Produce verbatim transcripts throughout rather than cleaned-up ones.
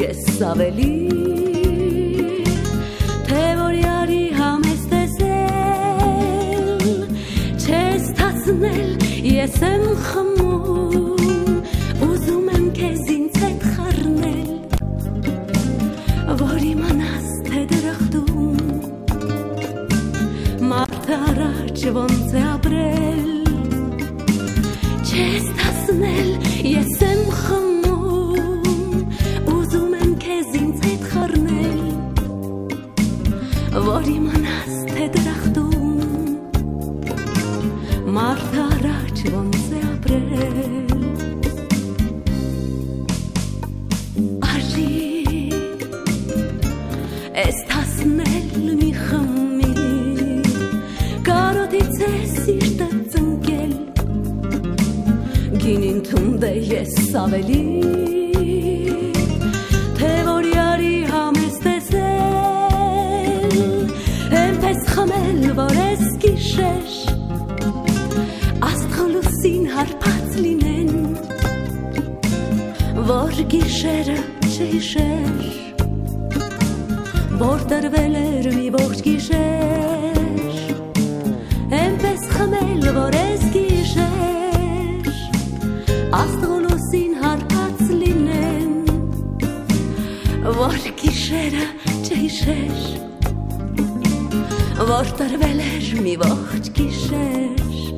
ես ավելի թե որ յարի համեստեսել չես թացնել ես եմ խմում ուզում եմ քեզ ինձ հետ խառնել որ իմանաս թե դրախտում մարդը առաջ ոնց է ապրել չես թացնել ես եմ խմում ուզում եմ քեզ ինձ հետ խառնել որ իմանաս թե դրախտում մարդը առաջ ոնց է ապրել արի ես թացնել մի խմի կարոտից է սիրտը ծնկել գինին թունդ է ես ավելի թե որ յարի համեստեսել էնպես խմել որ ես գիշեր աստղալուսին հարբած լինեն որ գիշերը չհիշեր որ տրվել էր մի ողջ գիշեր էնպես խմել որ ես գիշեր աստղալուսին հարբած լինեն որ գիշերը չհիշեր որ տրվել էր մի ողջ գիշեր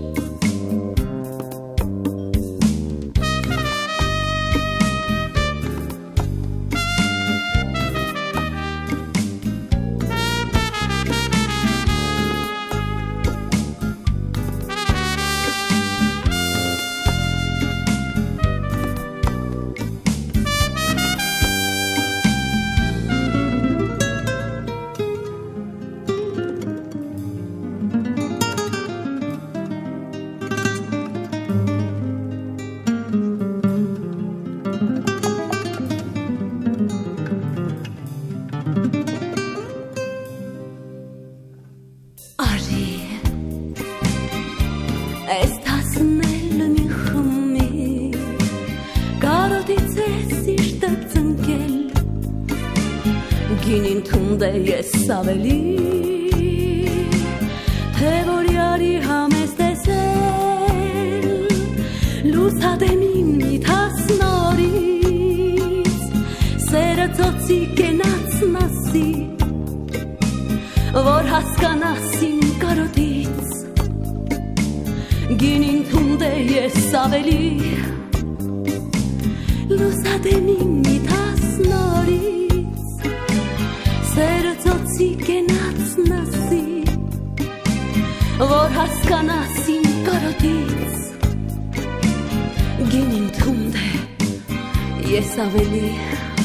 Ես թացնել մի խմի կարոտից է սիրտը ծնկել գինին թունդ է ես ավելի թե որ յարի համեստեսել լուսադեմին մի թաս նորից սերը ծոցի կենաց մասի որ հասկանաս իմ կարոտից գինին թունդ է ես ավելի լուսադեմին մի թաս նորից սերը ծոցի կենաց նասի որ հասկանաս իմ կարոտից գինին թունդ է ես ավելի